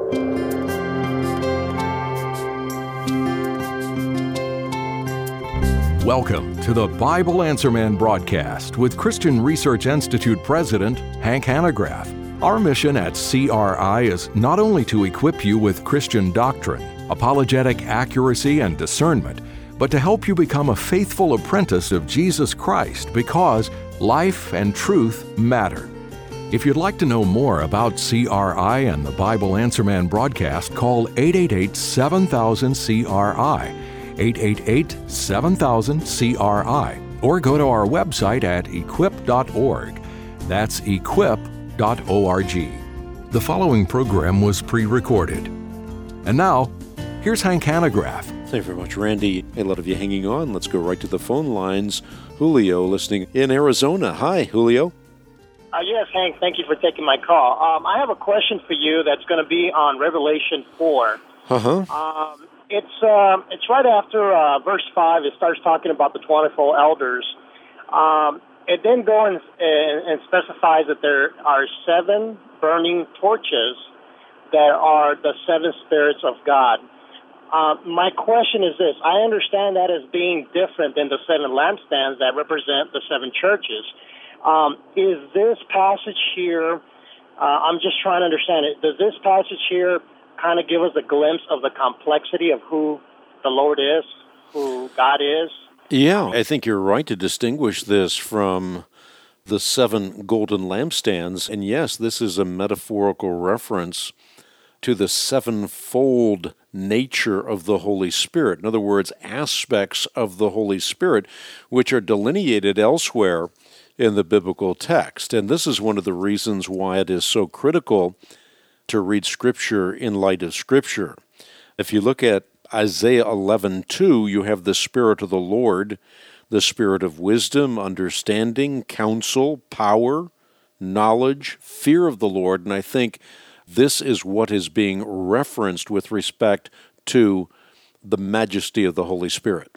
Welcome to the Bible Answer Man broadcast with Christian Research Institute President Hank Hanegraaff. Our mission at CRI is not only to equip you with Christian doctrine, apologetic accuracy, and discernment, but to help you become a faithful apprentice of Jesus Christ because life and truth matter. If you'd like to know more about CRI and the Bible Answer Man broadcast, call 888-7000-CRI, 888-7000-CRI, or go to our website at equip.org. That's equip.org. The following program was pre-recorded. And now, here's Hank Hanegraaff. Thank you very much, Randy. A lot of you hanging on. Let's go right to the phone lines. Julio, listening in Arizona. Hi, Julio. Yes, Hank, thank you for taking my call. I have a question for you that's going to be on Revelation 4. It's right after verse 5. It starts talking about the 24 elders. It then goes and specifies that there are 7 burning torches that are the 7 spirits of God. My question is this. I understand that as being different than the 7 lampstands that represent the 7 churches. Is this passage here, I'm just trying to understand it, does this passage here kind of give us a glimpse of the complexity of who the Lord is, who God is? Yeah, I think you're right to distinguish this from the 7 golden lampstands. And yes, this is a metaphorical reference to the 7-fold nature of the Holy Spirit. In other words, aspects of the Holy Spirit, which are delineated elsewhere in the biblical text. And this is one of the reasons why it is so critical to read Scripture in light of Scripture. If you look at Isaiah 11:2, you have the Spirit of the Lord, the Spirit of wisdom, understanding, counsel, power, knowledge, fear of the Lord. And I think this is what is being referenced with respect to the majesty of the Holy Spirit.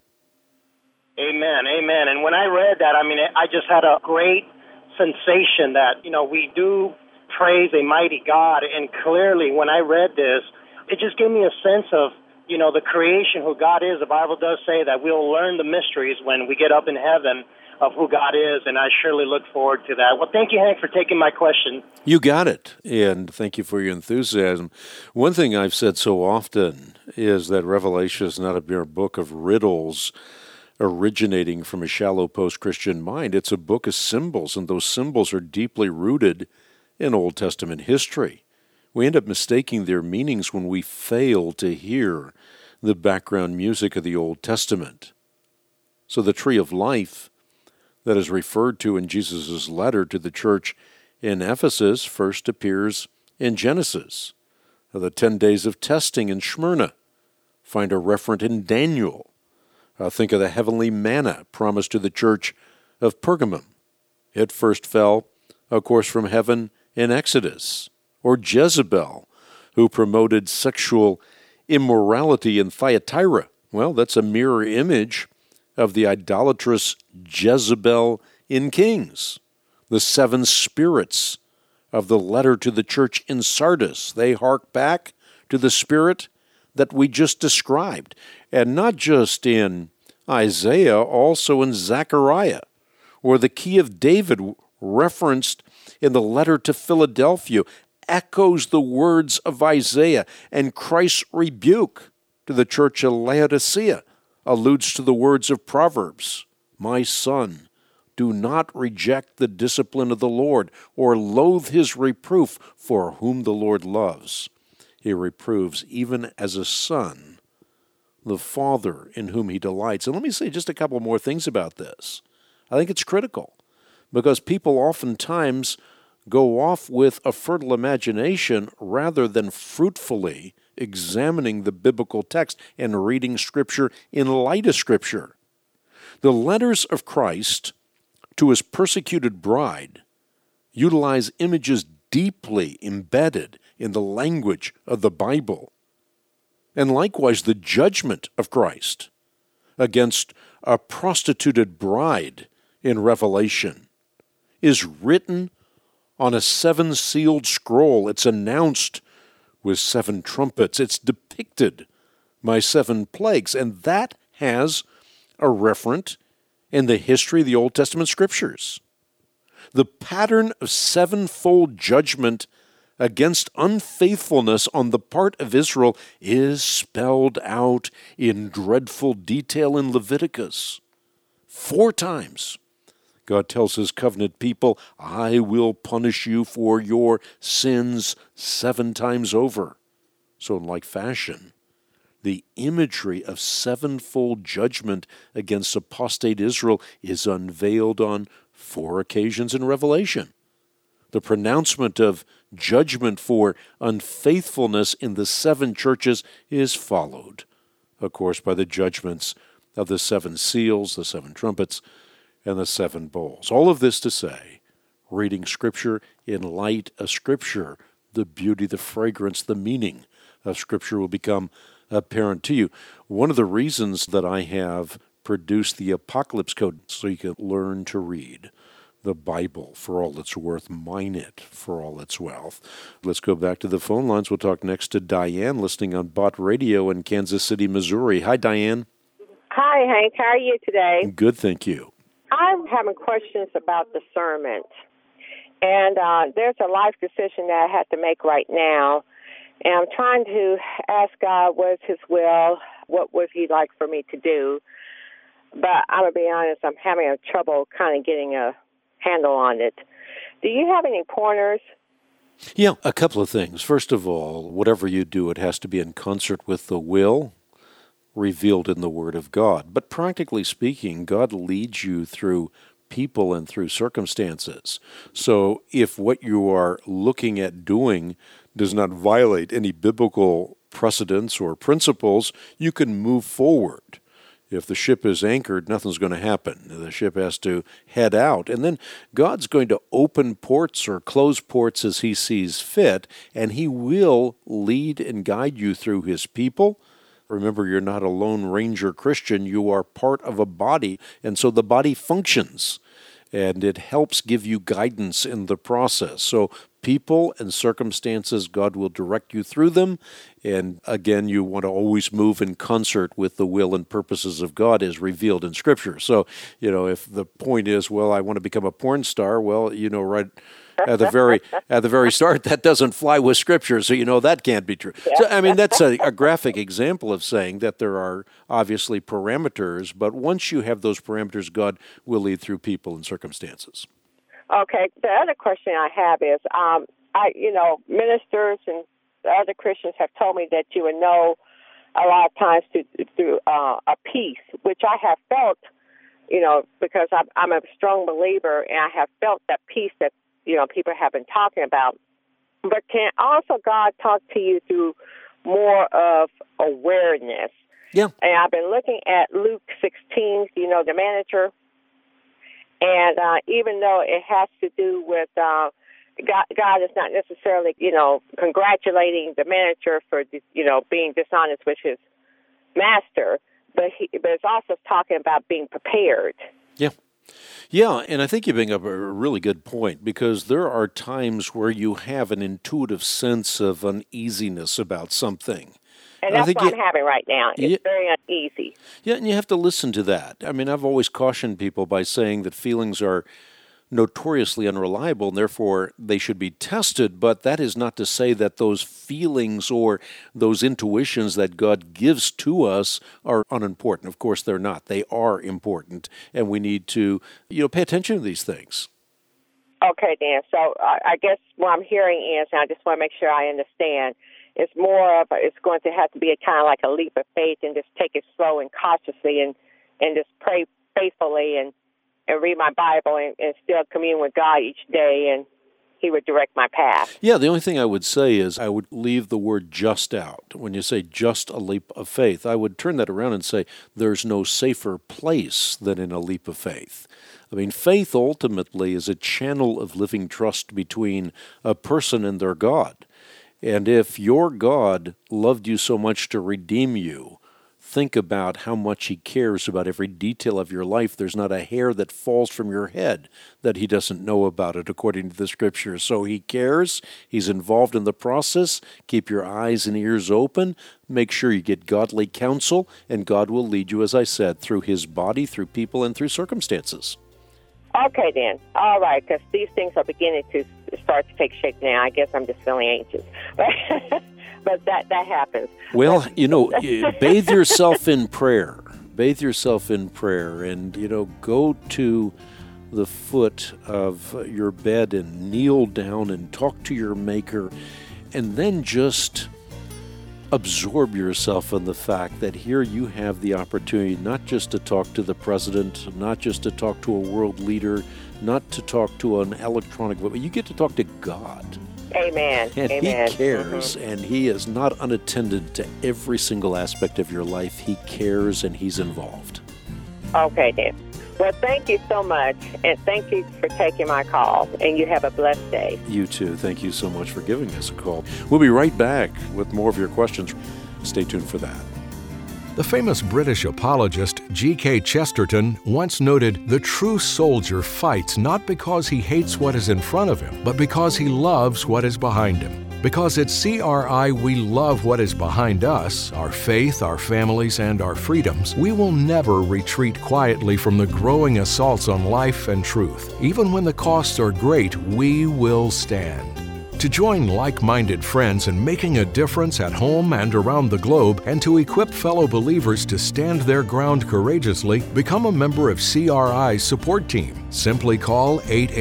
Amen, amen. And when I read that, I just had a great sensation that, we do praise a mighty God. And clearly, when I read this, it just gave me a sense of, the creation, who God is. The Bible does say that we'll learn the mysteries when we get up in heaven of who God is, and I surely look forward to that. Well, thank you, Hank, for taking my question. You got it, and thank you for your enthusiasm. One thing I've said so often is that Revelation is not a mere book of riddles originating from a shallow post-Christian mind. It's a book of symbols, and those symbols are deeply rooted in Old Testament history. We end up mistaking their meanings when we fail to hear the background music of the Old Testament. So the tree of life that is referred to in Jesus' letter to the church in Ephesus first appears in Genesis. The 10 days of testing in Smyrna find a referent in Daniel. Think of the heavenly manna promised to the church of Pergamum. It first fell, of course, from heaven in Exodus. Or Jezebel, who promoted sexual immorality in Thyatira. Well, that's a mirror image of the idolatrous Jezebel in Kings. The 7 spirits of the letter to the church in Sardis, they hark back to the spirit that we just described. And not just in Isaiah, also in Zechariah, or the key of David referenced in the letter to Philadelphia echoes the words of Isaiah, and Christ's rebuke to the church of Laodicea alludes to the words of Proverbs. My son, do not reject the discipline of the Lord, or loathe his reproof, for whom the Lord loves. He reproves even as a son, the Father in whom he delights. And let me say just a couple more things about this. I think it's critical, because people oftentimes go off with a fertile imagination rather than fruitfully examining the biblical text and reading Scripture in light of Scripture. The letters of Christ to his persecuted bride utilize images deeply embedded in the language of the Bible. And likewise, the judgment of Christ against a prostituted bride in Revelation is written on a 7-sealed scroll. It's announced with 7 trumpets. It's depicted by 7 plagues, and that has a referent in the history of the Old Testament Scriptures. The pattern of 7-fold judgment against unfaithfulness on the part of Israel is spelled out in dreadful detail in Leviticus. 4 times, God tells his covenant people, I will punish you for your sins 7 times over. So in like fashion, the imagery of 7-fold judgment against apostate Israel is unveiled on 4 occasions in Revelation. The pronouncement of judgment for unfaithfulness in the 7 churches is followed, of course, by the judgments of the 7 seals, the 7 trumpets, and the 7 bowls. All of this to say, reading Scripture in light of Scripture, the beauty, the fragrance, the meaning of Scripture will become apparent to you. One of the reasons that I have produced the Apocalypse Code, so you can learn to read the Bible for all it's worth, mine it for all its wealth. Let's go back to the phone lines. We'll talk next to Diane, listening on Bott Radio in Kansas City, Missouri. Hi, Diane. Hi, Hank. How are you today? Good, thank you. I'm having questions about discernment. And there's a life decision that I have to make right now. And I'm trying to ask God what's his will, what would he like for me to do. But I'm going to be honest, I'm having a trouble kind of getting a handle on it. Do you have any pointers? Yeah, a couple of things. First of all, whatever you do, it has to be in concert with the will revealed in the Word of God. But practically speaking, God leads you through people and through circumstances. So if what you are looking at doing does not violate any biblical precedents or principles, you can move forward. If the ship is anchored, nothing's going to happen. The ship has to head out. And then God's going to open ports or close ports as he sees fit, and he will lead and guide you through his people. Remember, you're not a Lone Ranger Christian. You are part of a body, and so the body functions, and it helps give you guidance in the process. So people and circumstances, God will direct you through them. And again, you want to always move in concert with the will and purposes of God as revealed in Scripture. So, if the point is, well, I want to become a porn star, well, right at the very start, that doesn't fly with Scripture, so that can't be true. Yeah. So, that's a graphic example of saying that there are obviously parameters, but once you have those parameters, God will lead through people and circumstances. Okay. The other question I have is, ministers and other Christians have told me that you would know a lot of times through a peace, which I have felt, because I'm a strong believer, and I have felt that peace that, people have been talking about. But can also God talk to you through more of awareness? Yeah. And I've been looking at Luke 16, the manager. And even though it has to do with God is not necessarily, congratulating the manager for, being dishonest with his master, but it's also talking about being prepared. Yeah. Yeah, and I think you bring up a really good point, because there are times where you have an intuitive sense of uneasiness about something. And that's what I'm having right now. It's very uneasy. Yeah, and you have to listen to that. I've always cautioned people by saying that feelings are notoriously unreliable, and therefore they should be tested, but that is not to say that those feelings or those intuitions that God gives to us are unimportant. Of course they're not. They are important, and we need to pay attention to these things. Okay, Dan. So I guess what I'm hearing is, and I just want to make sure I understand, it's more of it's going to have to be a kind of like a leap of faith, and just take it slow and cautiously, and just pray faithfully and read my Bible and still commune with God each day, and he would direct my path. Yeah, the only thing I would say is I would leave the word just out. When you say just a leap of faith, I would turn that around and say there's no safer place than in a leap of faith. Faith ultimately is a channel of living trust between a person and their God. And if your God loved you so much to redeem you think about how much He cares about every detail of your life, there's not a hair that falls from your head that He doesn't know about it, according to the Scriptures. So He cares. He's involved in the process. Keep your eyes and ears open. Make sure you get godly counsel, and God will lead you, as I said, through His body, through people, and through circumstances. Okay, then. All right, because these things are beginning to start to take shape now. I guess I'm just feeling anxious. But that happens. Well, bathe yourself in prayer. Bathe yourself in prayer and, go to the foot of your bed and kneel down and talk to your Maker, and then just absorb yourself in the fact that here you have the opportunity not just to talk to the president, not just to talk to a world leader, not to talk to an electronic, but you get to talk to God. Amen. And Amen. He cares, and He is not unattended to every single aspect of your life. He cares, and He's involved. Okay, then. Well, thank you so much, and thank you for taking my call, and you have a blessed day. You too. Thank you so much for giving us a call. We'll be right back with more of your questions. Stay tuned for that. The famous British apologist G.K. Chesterton once noted, "The true soldier fights not because he hates what is in front of him, but because he loves what is behind him." Because at CRI we love what is behind us, our faith, our families, and our freedoms, we will never retreat quietly from the growing assaults on life and truth. Even when the costs are great, we will stand. To join like-minded friends in making a difference at home and around the globe, and to equip fellow believers to stand their ground courageously, become a member of CRI's support team. Simply call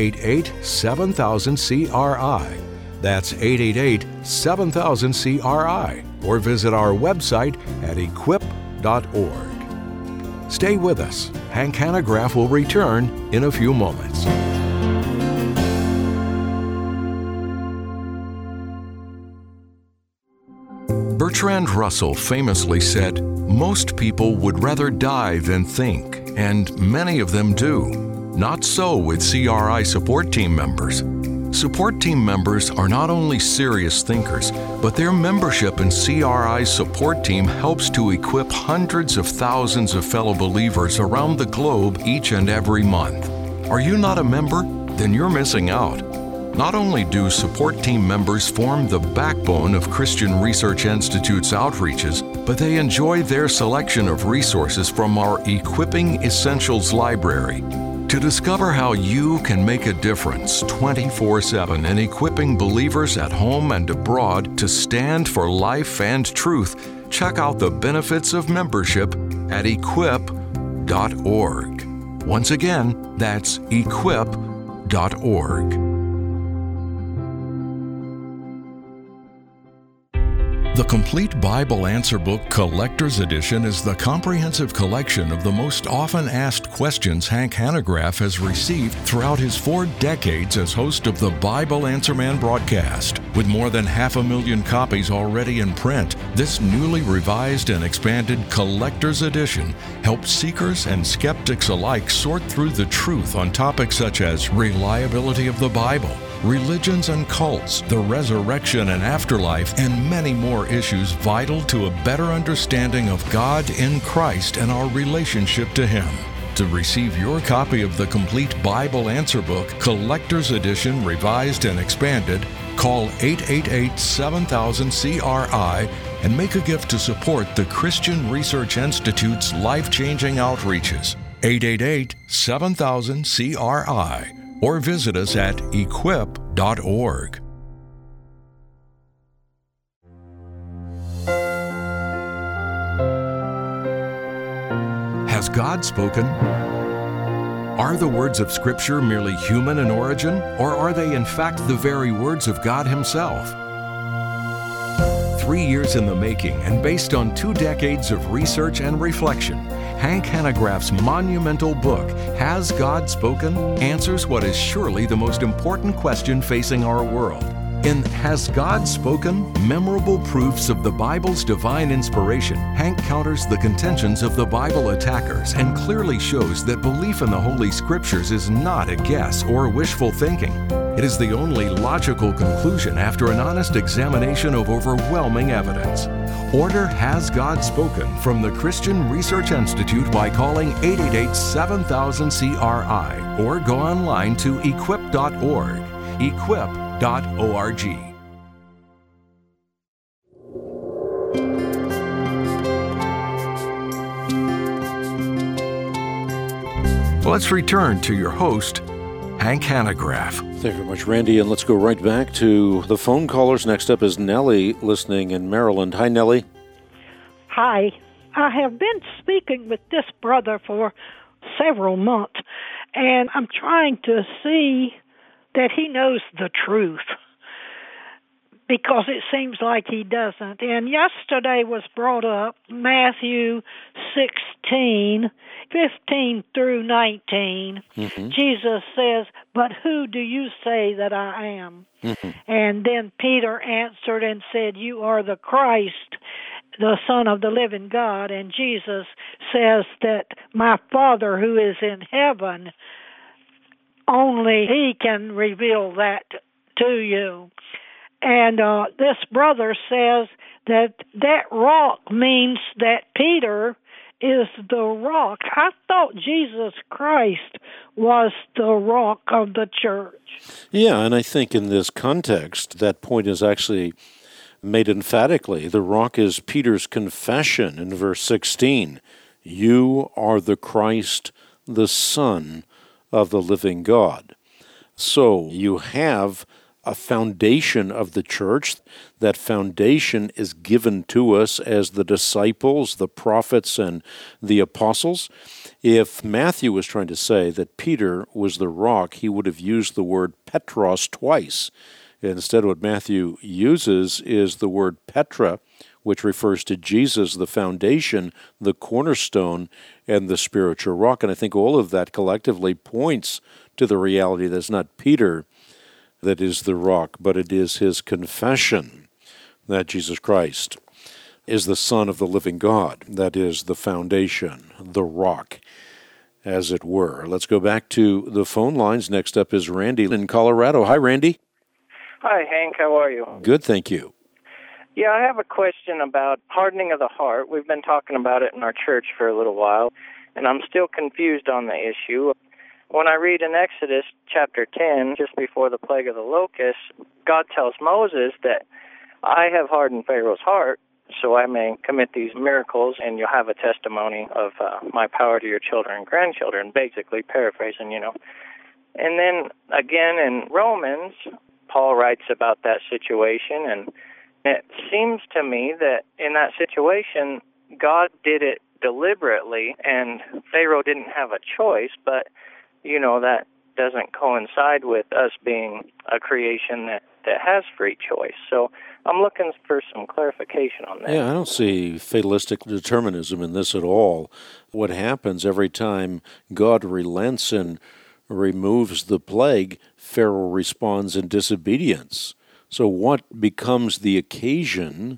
888-7000-CRI. That's 888-7000-CRI, or visit our website at equip.org. Stay with us. Hank Hanegraaff will return in a few moments. Bertrand Russell famously said, "Most people would rather die than think, and many of them do. Not so with CRI support team members. Support team members are not only serious thinkers, but their membership in CRI's support team helps to equip hundreds of thousands of fellow believers around the globe each and every month. Are you not a member? Then you're missing out. Not only do support team members form the backbone of Christian Research Institute's outreaches, but they enjoy their selection of resources from our Equipping Essentials library. To discover how you can make a difference 24/7 in equipping believers at home and abroad to stand for life and truth, check out the benefits of membership at equip.org. Once again, that's equip.org. The Complete Bible Answer Book Collector's Edition is the comprehensive collection of the most often asked questions Hank Hanegraaff has received throughout his 4 decades as host of the Bible Answer Man broadcast. With more than 500,000 copies already in print, this newly revised and expanded Collector's Edition helps seekers and skeptics alike sort through the truth on topics such as reliability of the Bible, religions and cults, the resurrection and afterlife, and many more issues vital to a better understanding of God in Christ and our relationship to Him. To receive your copy of the Complete Bible Answer Book, Collector's Edition, Revised and Expanded, call 888-7000-CRI and make a gift to support the Christian Research Institute's life-changing outreaches. 888-7000-CRI. Or visit us at equip.org. Has God spoken? Are the words of Scripture merely human in origin, or are they in fact the very words of God Himself? 3 years in the making and based on 2 decades of research and reflection, Hank Hanegraaff's monumental book, Has God Spoken?, answers what is surely the most important question facing our world. In Has God Spoken? Memorable Proofs of the Bible's Divine Inspiration, Hank counters the contentions of the Bible attackers and clearly shows that belief in the Holy Scriptures is not a guess or wishful thinking. It is the only logical conclusion after an honest examination of overwhelming evidence. Order Has God Spoken from the Christian Research Institute by calling 888-7000-CRI or go online to equip.org. Equip.org. Let's return to your host, Hank Hanegraaff. Thank you very much, Randy, and let's go right back to the phone callers. Next up is Nellie, listening in Maryland. Hi, Nellie. Hi. I have been speaking with this brother for several months, and I'm trying to see that he knows the truth, because it seems like he doesn't. And yesterday was brought up Matthew 16:15 through 19. Mm-hmm. Jesus says, "But who do you say that I am?" Mm-hmm. And then Peter answered and said, "You are the Christ, the Son of the living God." And Jesus says that my Father who is in heaven, only He can reveal that to you. And this brother says that rock means that Peter is the rock. I thought Jesus Christ was the rock of the church. Yeah, and I think in this context, that point is actually made emphatically. The rock is Peter's confession in verse 16. You are the Christ, the Son of the living God. So you have a foundation of the church. That foundation is given to us as the disciples, the prophets, and the apostles. If Matthew was trying to say that Peter was the rock, he would have used the word Petros twice. Instead, what Matthew uses is the word Petra, which refers to Jesus, the foundation, the cornerstone, and the spiritual rock. And I think all of that collectively points to the reality that it's not Peter that is the rock, but it is his confession that Jesus Christ is the Son of the living God. That is the foundation, the rock, as it were. Let's go back to the phone lines. Next up is Randy in Colorado. Hi, Randy. Hi, Hank. How are you? Good, thank you. Yeah, I have a question about hardening of the heart. We've been talking about it in our church for a little while, and I'm still confused on the issue. When I read in Exodus chapter 10, just before the plague of the locusts, God tells Moses that I have hardened Pharaoh's heart so I may commit these miracles, and you'll have a testimony of my power to your children and grandchildren, basically paraphrasing, And then again in Romans, Paul writes about that situation, and it seems to me that in that situation, God did it deliberately, and Pharaoh didn't have a choice, but that doesn't coincide with us being a creation that has free choice. So I'm looking for some clarification on that. Yeah, I don't see fatalistic determinism in this at all. What happens every time God relents and removes the plague, Pharaoh responds in disobedience. So what becomes the occasion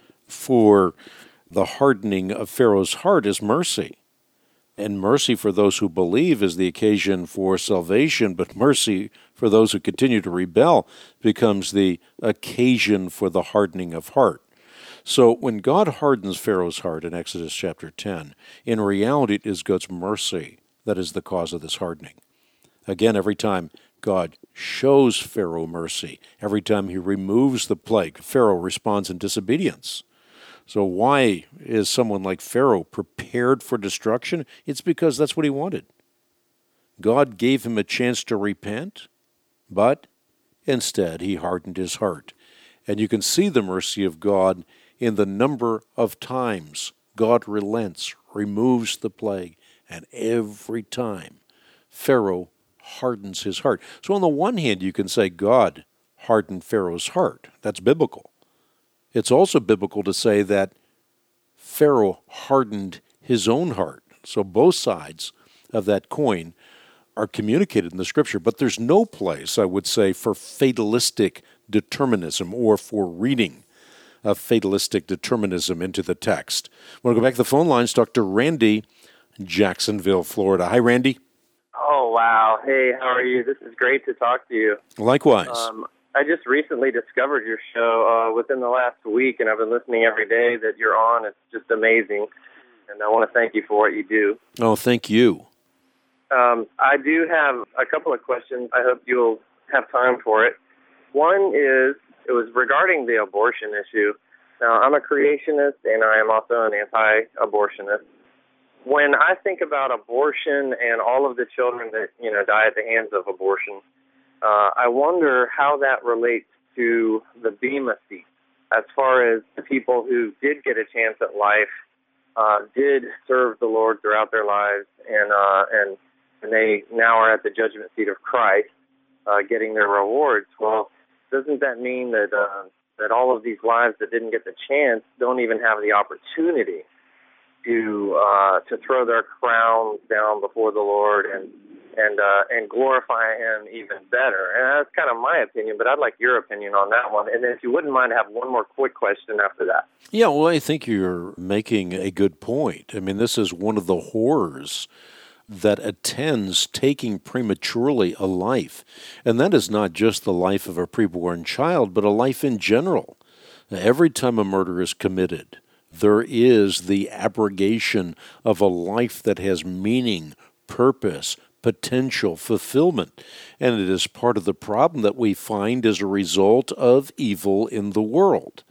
for the hardening of Pharaoh's heart is mercy. And mercy for those who believe is the occasion for salvation, but mercy for those who continue to rebel becomes the occasion for the hardening of heart. So when God hardens Pharaoh's heart in Exodus chapter 10, in reality it is God's mercy that is the cause of this hardening. Again, every time God shows Pharaoh mercy, every time he removes the plague, Pharaoh responds in disobedience. So why is someone like Pharaoh prepared for destruction? It's because that's what he wanted. God gave him a chance to repent, but instead he hardened his heart. And you can see the mercy of God in the number of times God relents, removes the plague, and every time Pharaoh hardens his heart. So on the one hand, you can say God hardened Pharaoh's heart. That's biblical. It's also biblical to say that Pharaoh hardened his own heart. So both sides of that coin are communicated in the Scripture, but there's no place, I would say, for fatalistic determinism or for reading of fatalistic determinism into the text. I want to go back to the phone lines, talk to Randy, Jacksonville, Florida. Hi, Randy. Oh, wow. Hey, how are you? This is great to talk to you. Likewise. I just recently discovered your show within the last week, and I've been listening every day that you're on. It's just amazing, and I want to thank you for what you do. Oh, thank you. I do have a couple of questions. I hope you'll have time for it. One is, it was regarding the abortion issue. Now, I'm a creationist, and I am also an anti-abortionist. When I think about abortion and all of the children that, die at the hands of abortion, I wonder how that relates to the Bema seat, as far as the people who did get a chance at life, did serve the Lord throughout their lives, and they now are at the judgment seat of Christ, getting their rewards. Well, doesn't that mean that that all of these lives that didn't get the chance don't even have the opportunity to throw their crowns down before the Lord and glorify Him even better? And that's kind of my opinion, but I'd like your opinion on that one. And if you wouldn't mind, I have one more quick question after that. Yeah, well, I think you're making a good point. I mean, this is one of the horrors that attends taking prematurely a life. And that is not just the life of a preborn child, but a life in general. Every time a murder is committed, there is the abrogation of a life that has meaning, purpose, potential, fulfillment. And it is part of the problem that we find as a result of evil in the world.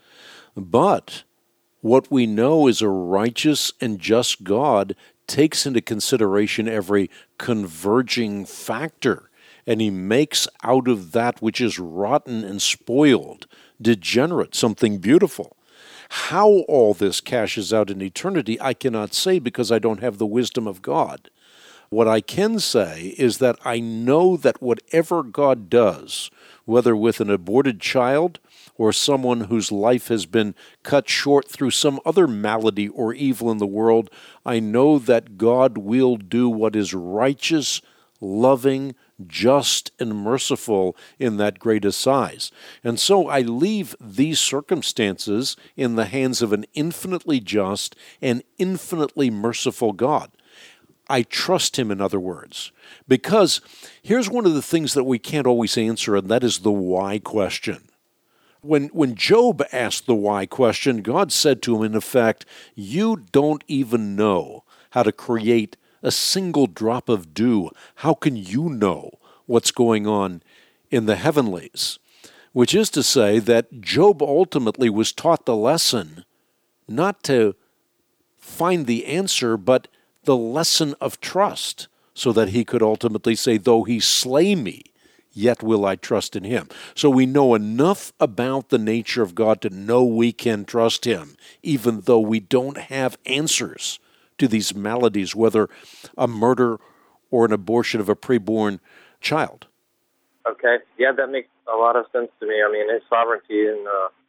But what we know is a righteous and just God takes into consideration every converging factor, and He makes out of that which is rotten and spoiled, degenerate, something beautiful. How all this cashes out in eternity, I cannot say because I don't have the wisdom of God. What I can say is that I know that whatever God does, whether with an aborted child or someone whose life has been cut short through some other malady or evil in the world, I know that God will do what is righteous, loving, just, and merciful in that great assize. And so I leave these circumstances in the hands of an infinitely just and infinitely merciful God. I trust Him, in other words, because here's one of the things that we can't always answer, and that is the why question. When Job asked the why question, God said to him, in effect, you don't even know how to create a single drop of dew. How can you know what's going on in the heavenlies? Which is to say that Job ultimately was taught the lesson not to find the answer, but the lesson of trust, so that he could ultimately say, though He slay me, yet will I trust in Him. So we know enough about the nature of God to know we can trust Him, even though we don't have answers to these maladies, whether a murder or an abortion of a preborn child. Okay. Yeah, that makes a lot of sense to me. I mean, His sovereignty and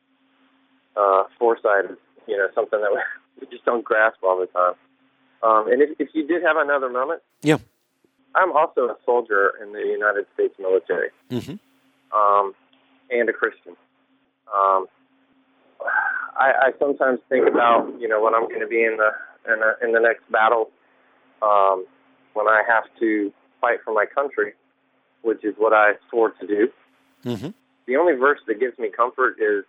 foresight is, something that we just don't grasp all the time. And if you did have another moment. Yeah. I'm also a soldier in the United States military, and a Christian. I sometimes think about, when I'm going to be in the next battle, when I have to fight for my country, which is what I swore to do. Mm-hmm. The only verse that gives me comfort is,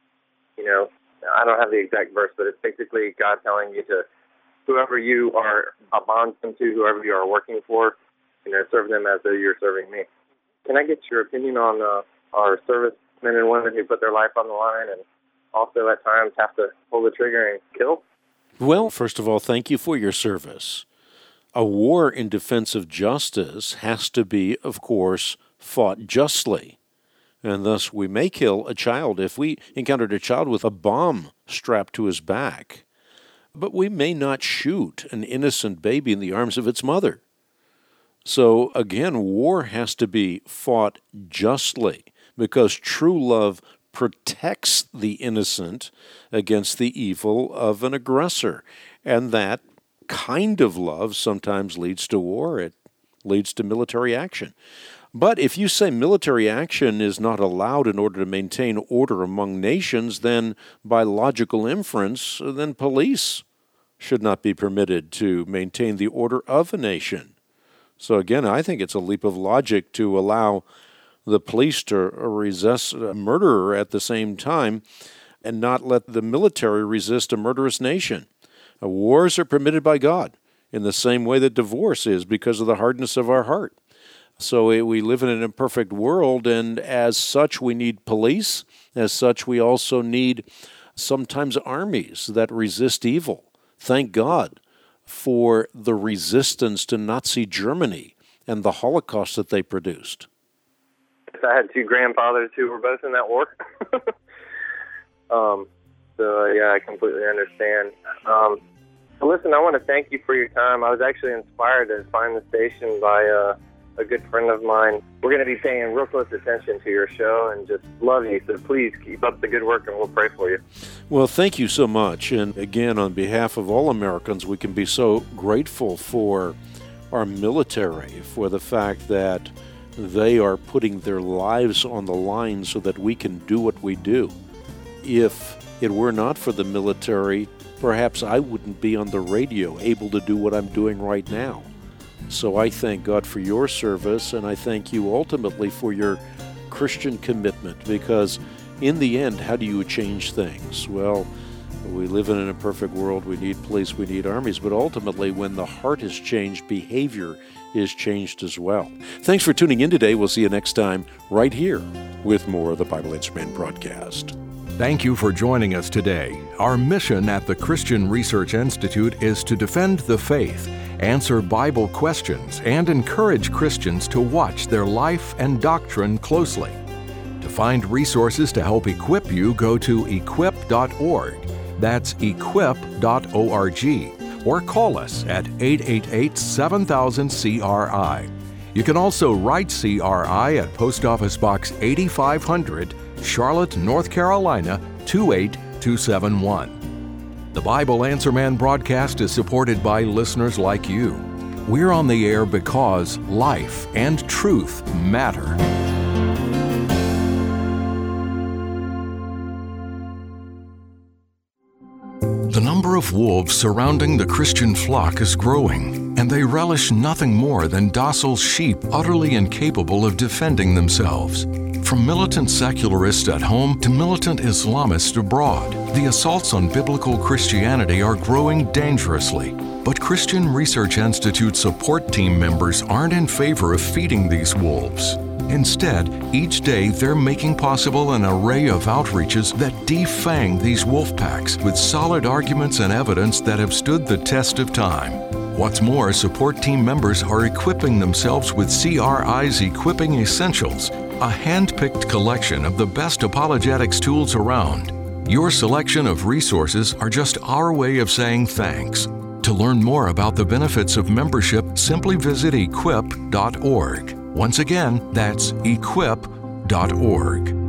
I don't have the exact verse, but it's basically God telling you to, whoever you are a bondsman to, whoever you are working for, serve them as though you're serving me. Can I get your opinion on our servicemen and women who put their life on the line and also at times have to pull the trigger and kill? Well, first of all, thank you for your service. A war in defense of justice has to be, of course, fought justly. And thus we may kill a child if we encountered a child with a bomb strapped to his back. But we may not shoot an innocent baby in the arms of its mother. So again, war has to be fought justly because true love protects the innocent against the evil of an aggressor. And that kind of love sometimes leads to war. It leads to military action. But if you say military action is not allowed in order to maintain order among nations, then by logical inference, then police should not be permitted to maintain the order of a nation. So again, I think it's a leap of logic to allow the police to resist a murderer at the same time and not let the military resist a murderous nation. Wars are permitted by God in the same way that divorce is because of the hardness of our heart. So we live in an imperfect world, and as such we need police. As such we also need sometimes armies that resist evil. Thank God for the resistance to Nazi Germany and the Holocaust that they produced. I had two grandfathers who were both in that war. I completely understand. Listen, I want to thank you for your time. I was actually inspired to find the station by a good friend of mine. We're going to be paying real close attention to your show and just love you. So please keep up the good work and we'll pray for you. Well, thank you so much. And again, on behalf of all Americans, we can be so grateful for our military, for the fact that they are putting their lives on the line so that we can do what we do. If it were not for the military, perhaps I wouldn't be on the radio able to do what I'm doing right now. So I thank God for your service, and I thank you ultimately for your Christian commitment, because in the end, how do you change things? Well, we live in an imperfect world. We need police, we need armies, but ultimately when the heart is changed, behavior is changed as well. Thanks for tuning in today. We'll see you next time right here with more of the Bible Answer Man broadcast. Thank you for joining us today. Our mission at the Christian Research Institute is to defend the faith, answer Bible questions, and encourage Christians to watch their life and doctrine closely. To find resources to help equip you, go to equip.org. That's equip.org. Or call us at 888-7000-CRI. You can also write CRI at Post Office Box 8500, Charlotte, North Carolina, 28271. The Bible Answer Man broadcast is supported by listeners like you. We're on the air because life and truth matter. The number of wolves surrounding the Christian flock is growing, and they relish nothing more than docile sheep utterly incapable of defending themselves. From militant secularists at home to militant Islamists abroad, the assaults on biblical Christianity are growing dangerously. But Christian Research Institute support team members aren't in favor of feeding these wolves. Instead, each day they're making possible an array of outreaches that defang these wolf packs with solid arguments and evidence that have stood the test of time. What's more, support team members are equipping themselves with CRI's Equipping Essentials, a hand-picked collection of the best apologetics tools around. Your selection of resources are just our way of saying thanks. To learn more about the benefits of membership, simply visit equip.org. Once again, that's equip.org.